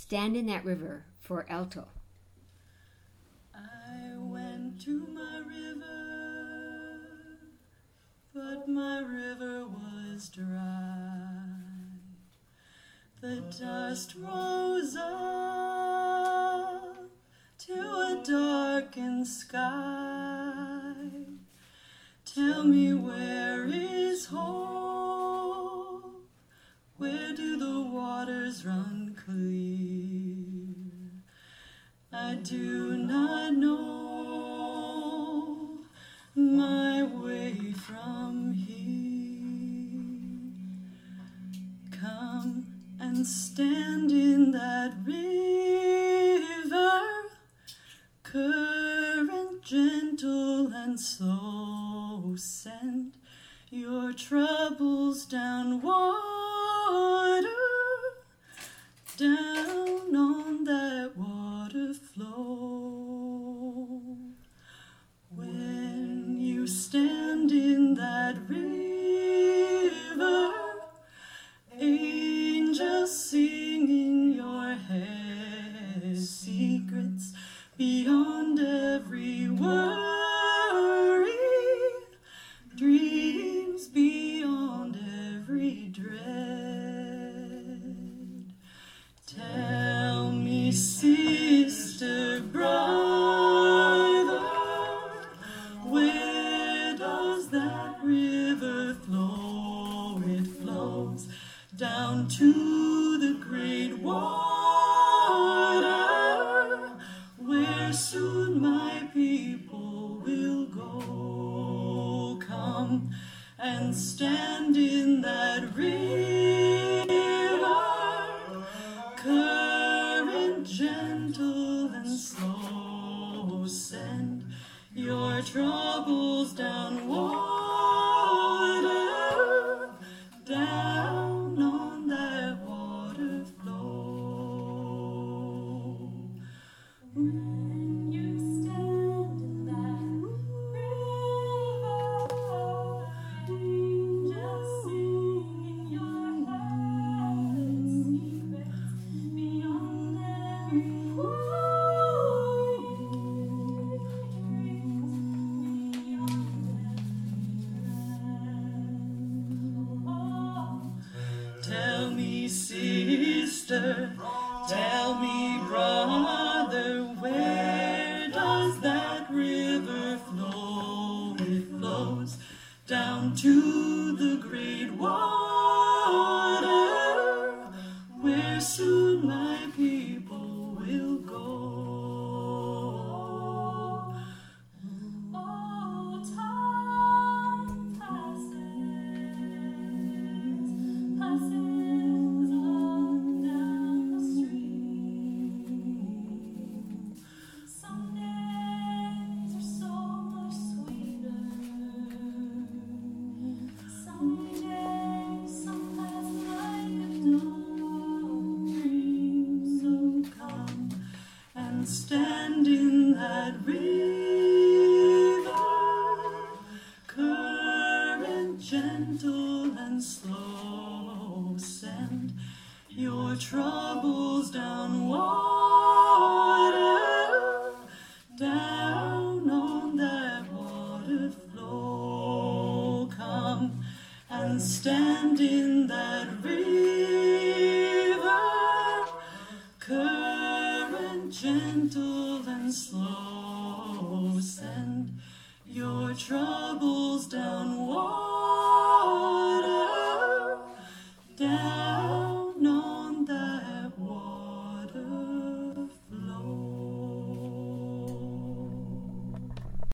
Stand in That River for alto. I went to my river, but my river was dry. The dust rose up to a darkened sky. Tell me, where is hope? Where do the waters run clear? I do not know my way from here. Come and stand in that river, current gentle and slow. Send your troubles down water, down on that water flow. When you stand in that river, angels sing in your head, secrets beyond every worry, dreams beyond every dread. Tell me, sister, brother, where does that river flow? It flows down to the great water, where soon my people will go. Come and stand in that river, current gentle and slow. Send your troubles down water, down on that water flow. When you stand in that river, angels sing in your head, secrets beyond every worry, dreams beyond every dread. Tell me, sister, tell me, brother, where does that river flow? It flows down to the great water, where soon my people will go. Oh, time passes on down the stream. Some days are so much sweeter. Some days, some pass like a dull dream. So come and stand in that river, current gentle and slow. Send your troubles down water, down on that water flow. Come and stand in that river, current gentle and slow. Send your troubles down water,